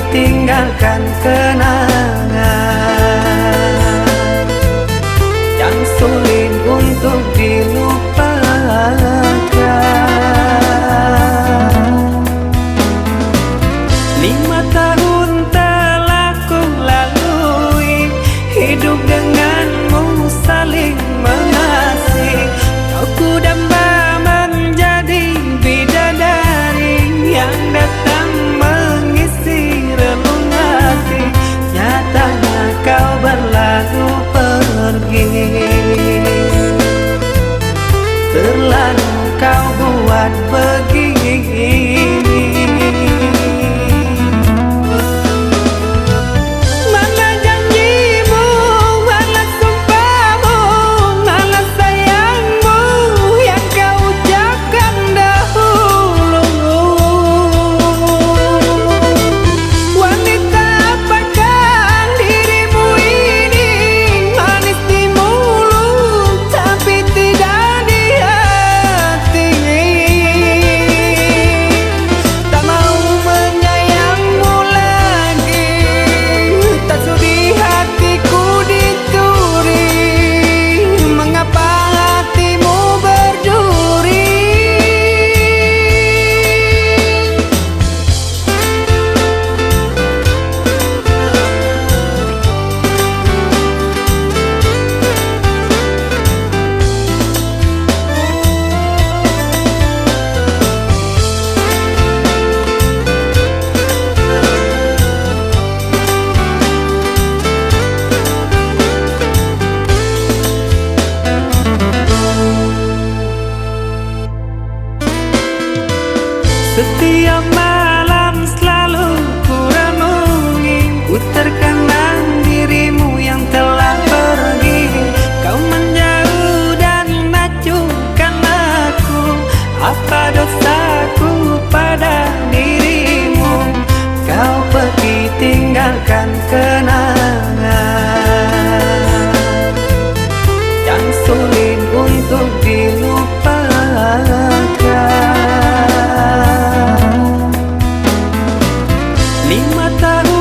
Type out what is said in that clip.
tinggalkan kenangan yang sulit untuk dilupakan. 5 tahun telah ku lalui, hidup denganmu saling mengasihi. Kau ku damba menjadi bidadari yang datang mengisi relung hati. Nyatanya kau berlalu pergi, terlalu kau buat begini. Mana janjimu, mana sumpahmu, mana sayangmu yang kau ucapkan dahulu. Wanita apakah dirimu ini, manis di mulut tapi tidak di hati. Tak mau menyayangmu lagi, tak sudi hatiku dicuri. Mengapa hatimu berduri? Setiap malam selalu ku renungi, ku terkenang dirimu yang telah pergi. Kau menjauh dan acuhkan aku, apa dosaku pada dirimu? Kau pergi tinggalkan kenangan yang sulit untuk dilupakan. 5 tahun